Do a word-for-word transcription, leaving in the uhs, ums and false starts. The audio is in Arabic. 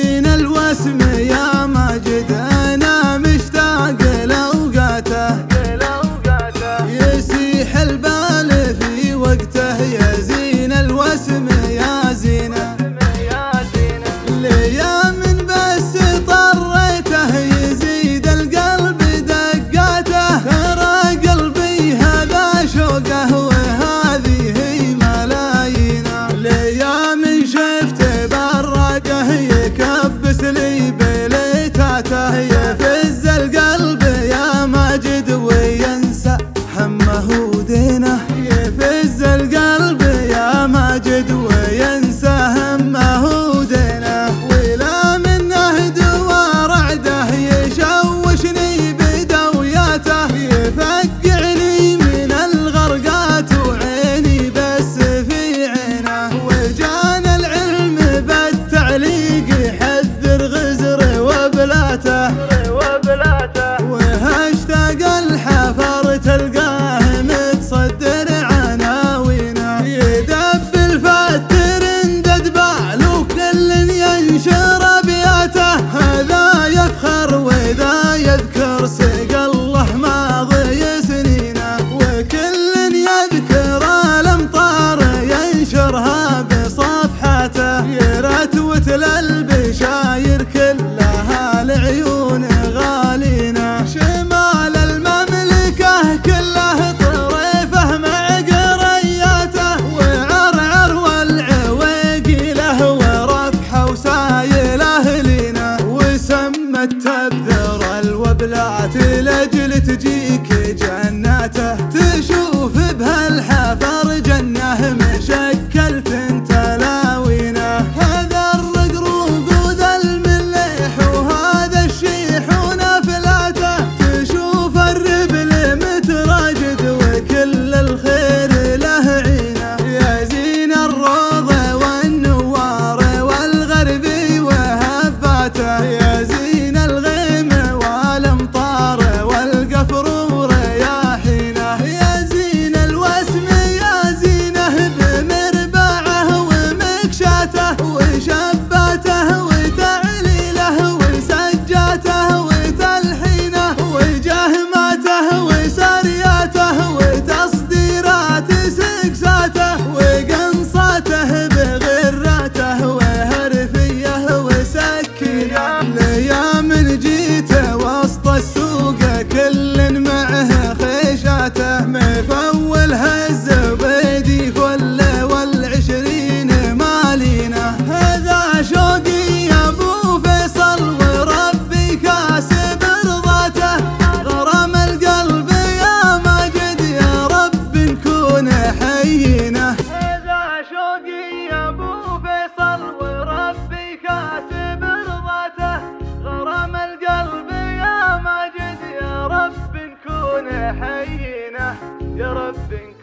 زين الوسم يا ماجد أنا مشتاق لأوقاته، يسيح البال في وقته يا زين الوسم يا زينه. ليام بس طريته يزيد القلب دقاته، ترى قلبي هذا شوقه وهذه هي ملايينه. ليام شفت براقه يكبس لي بليتاته، يفز القلب يا ماجد وينسى همه ودينه، يفز القلب يا ماجد وينسى همه ودينه. ولا منه دوار عده يشوشني بدوياته، يفقعني من الغرقات وعيني بس في عينه. وجانا العلم بالتعليق يحذر غزر وبلاته، وهاشتاق الحفر تلقاه متصدر عناوينه. يدب الفتر اندد باله كل ينشر ابياته، هذا يفخر وذا يذكر سقى الله ماضي سنينه. وكل يذكر الامطار ينشرها بصفحاته، يرتوت للبشاير كلها العيون غالينه. شمال المملكه كله طريفه مع قرياته، وعرعر والعويق له ورفحه وسايله لينا. وسمت تبذر الوبلات لاجل تجيك جناته، تشوف بهالحفر جنه مشكل تلاوينه. هذا الرقروق وذا المليح وهذا الشيح ونفلاته، تشوف الربل متراجد وكل الخير له عينه. يا زين الروضه والنوار والغربي وهباته، يا زين الغيم والامطار والقفرور يا حينه. يا زين الوسم يا زينه بمربعه ومكشاته، وشباته وتعليله وسجاته وتلحينه، وجهماته وسرياته وتصديرات سكساته، وقنصاته بغراته وهرفيه وسكينه. ليام جيت وسط السوق كل معه خيشاته، مفول هز بيدي فل والعشرين مالينه. هذا شوقي يا ابو فيصل وربي كاسب رضاته، غرام القلب يا ماجد يا رب نكون حيينه. هذا شوقي يا ابو فيصل وربي كاسب رضاته، غرام القلب يا ماجد يا رب نكون حيينه، يا رب